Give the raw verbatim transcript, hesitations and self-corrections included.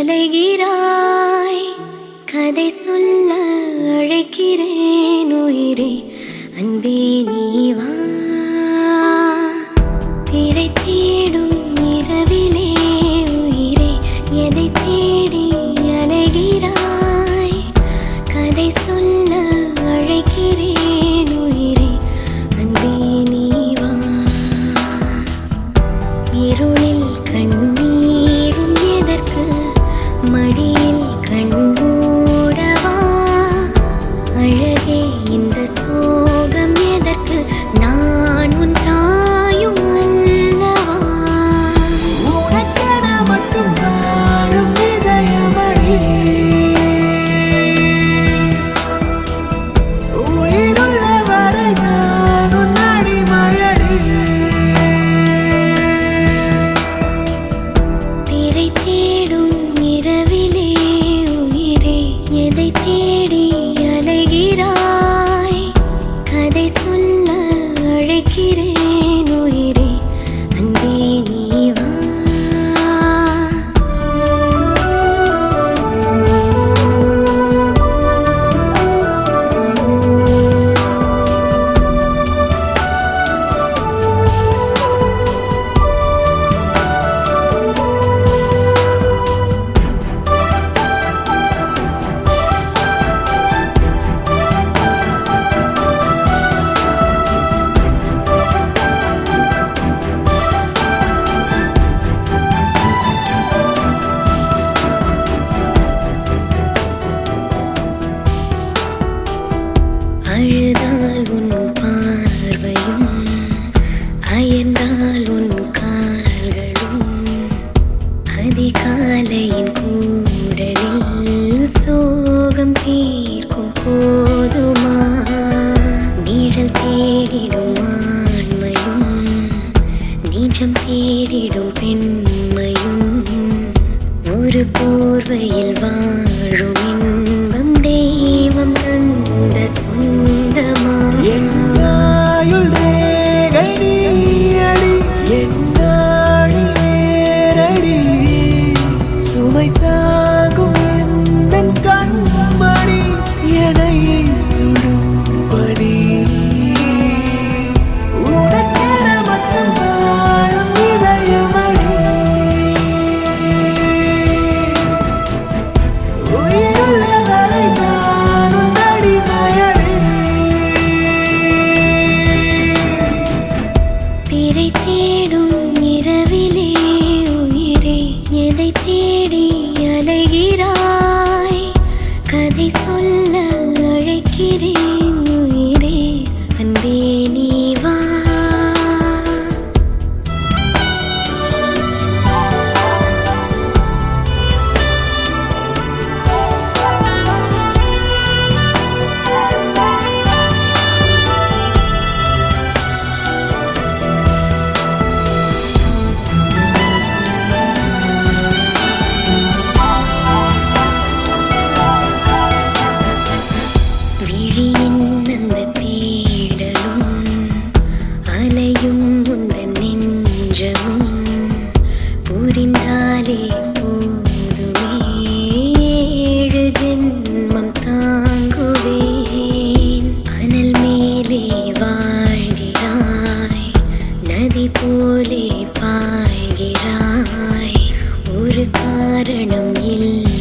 அலைகிறாய். கதை சொல்ல அழைக்கிறேன் உயிரே, அன்பே நீ வா. திரை தேடும் இரவிலே உயிரே, எதை தேடி அலைகிறாய். கதை சொல்ல அழைக்கிறேன் உயிரே, அன்பே நீ வா. இருளில் கண்ணீரும் எதற்கு, மடியில் கண்மூடவா. அழகே இந்த சோகம் எதற்கு, நான் உன் தாயும் அல்லவா. உனக்கென மட்டும் வாழும் இதயமடி, உயிருள்ள வரை நான் உன் அடிமையடி. திரை தேடும் இரவிலே உயிரே, எதை தேடி அலைகிறாய். கதை சொல்ல அழைக்கிறேன் உயிரே, அன்பே நீ வா. அழுதால் உன் பார்வையும், அயர்ந்தால் உன் கால்களும், அதிகாலையின் கூடலில் சோகம் தீர்க்கும் போதுமா. நிழல் தேடிடும் ஆண்மையும், நீச்சம் தேடிடும் பெண்மையும், ஒரு போர்வையில் வாழும் இன்பம் தெய்வம் தந்த சொந்தமா. என்னாயுள் ரேகை நீயடி, என்னாழி நேரடி, சுமை தாங்கும் எந்தன் கண்மணி, என்னை சுடும்படி. உனக்கென மட்டும் வாழும் இதயமடி, உயிருள்ள வரை நான் உன் அடிமையடி. திரை தேடும் இரவிலே உயிரே, எதை தேடி அலைகிறாய். கதை சொல்ல அழைக்கிறேன் உயிரே, அன்பே நீ வா. விழியின் அந்த தேடலும், அலையும் உந்தன் நெஞ்சமும், புரிந்தாலே போதுமே ஏழு ஜென்மம் தாங்குவேன். அனல் மேலே வாழ்கிறாய், நதி போலே பாய்கிறாய், ஒரு காரணம் இல்லை